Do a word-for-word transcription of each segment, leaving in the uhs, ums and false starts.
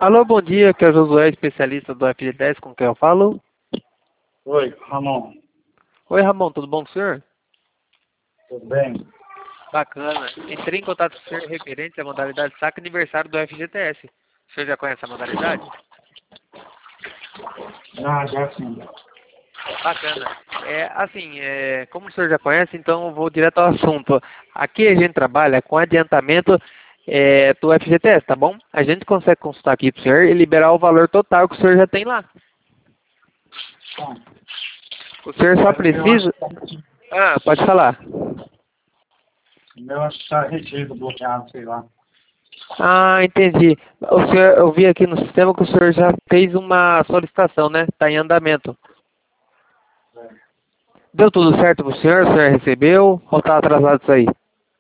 Alô, bom dia, que é o Josué, especialista do F G T S, com quem eu falo? Oi, Ramon. Oi, Ramon, tudo bom com o senhor? Tudo bem? Bacana. Entrei em contato com o senhor referente à modalidade saque aniversário do F G T S. O senhor já conhece a modalidade? Ah, já sim. Bacana. É, assim, é, como o senhor já conhece, então eu vou direto ao assunto. Aqui a gente trabalha com adiantamento é, do F G T S, tá bom? A gente consegue consultar aqui para o senhor e liberar o valor total que o senhor já tem lá. Bom, O senhor só mas o meu acho precisa... que tá, Ah, pode falar. o meu acho que tá retido, bloqueado, sei lá. Ah, entendi. O senhor, eu vi aqui no sistema que o senhor já fez uma solicitação, né? Está em andamento. É. Deu tudo certo para o senhor? O senhor recebeu? Ou está atrasado isso aí?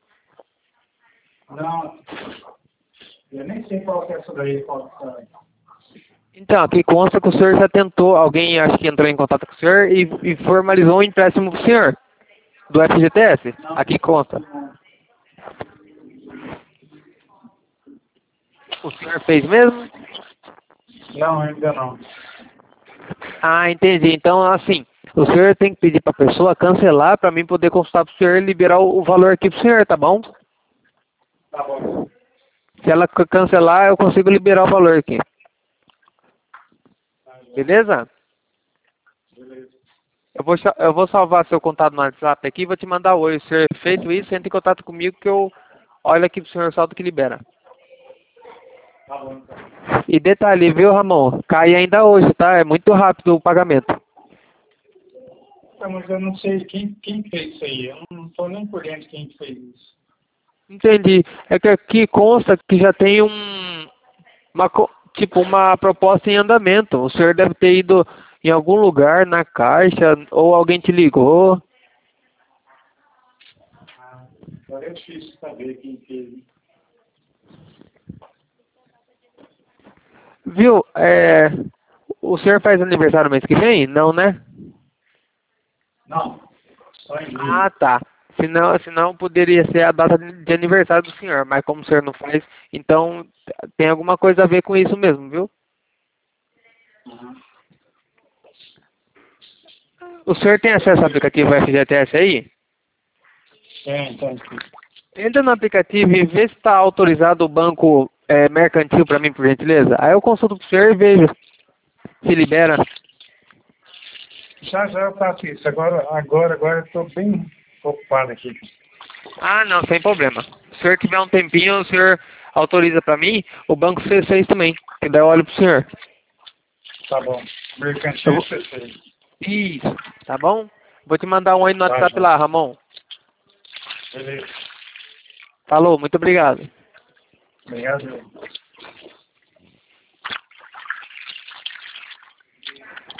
Não, eu nem sei qual que é essa daí, qual que tá. Então, aqui consta que o senhor já tentou, alguém acho que entrou em contato com o senhor e, e formalizou um empréstimo para o senhor, do F G T S. Não, Aqui consta. não, O senhor fez mesmo? não, ainda não. Ah, entendi. Então, assim, o senhor tem que pedir para a pessoa cancelar para mim poder consultar para o senhor e liberar o, o valor aqui para o senhor, tá bom? Tá bom. Se ela c- cancelar, eu consigo liberar o valor aqui. Tá, já. Beleza? Beleza. Eu vou, cha- eu vou salvar seu contato no WhatsApp aqui e vou te mandar oi. Se senhor feito isso, entre em contato comigo que eu olho aqui pro senhor saldo que libera. Tá bom, então. E detalhe, viu, Ramon? Cai ainda hoje, tá? É muito rápido o pagamento. Tá, mas eu não sei quem, quem fez isso aí. Eu não tô nem por dentro de quem fez isso. Entendi. É que aqui consta que já tem um, uma, co- tipo, uma proposta em andamento. O senhor deve ter ido em algum lugar na caixa ou alguém te ligou. Ah, agora é difícil saber quem fez. Viu? É, o senhor faz aniversário mês que vem? Não, né? Não, só em Ah, julho. tá. Senão, senão poderia ser a data de aniversário do senhor, mas como o senhor não faz, então tem alguma coisa a ver com isso mesmo, viu? Uhum. O senhor tem acesso ao aplicativo F G T S aí? Tem, tem. Entra no aplicativo e vê se está autorizado o banco é, mercantil para mim, por gentileza. Aí eu consulto pro senhor e vejo se libera. Já, já eu faço isso. Agora, agora, agora eu estou bem ocupado aqui. Ah, não, sem problema. Se o senhor tiver um tempinho, o senhor autoriza para mim, o banco C seis também, que daí eu olho pro senhor. Tá bom. Eu Mercantil vou... C seis. Isso, tá bom? Vou te mandar um oi no Tá, WhatsApp João. lá, Ramon. Beleza. Falou, muito obrigado. Obrigado.